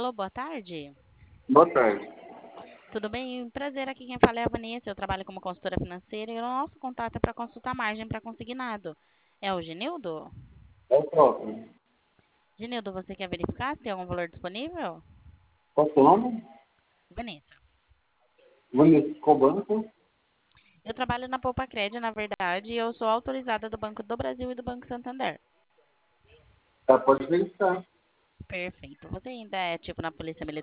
Alô, boa tarde. Boa tarde. Tudo bem? Prazer, aqui quem fala é a Vanessa. Eu trabalho como consultora financeira e o nosso contato é para consultar margem para consignado. É o Genildo? É o próprio. Genildo, você quer verificar se tem algum valor disponível? Qual o seu nome? Vanessa. Vanessa, qual banco? Eu trabalho na Poupa Cred, na verdade, e eu sou autorizada do Banco do Brasil e do Banco Santander. Tá, pode verificar. Perfeito. Você ainda é tipo na Polícia Militar?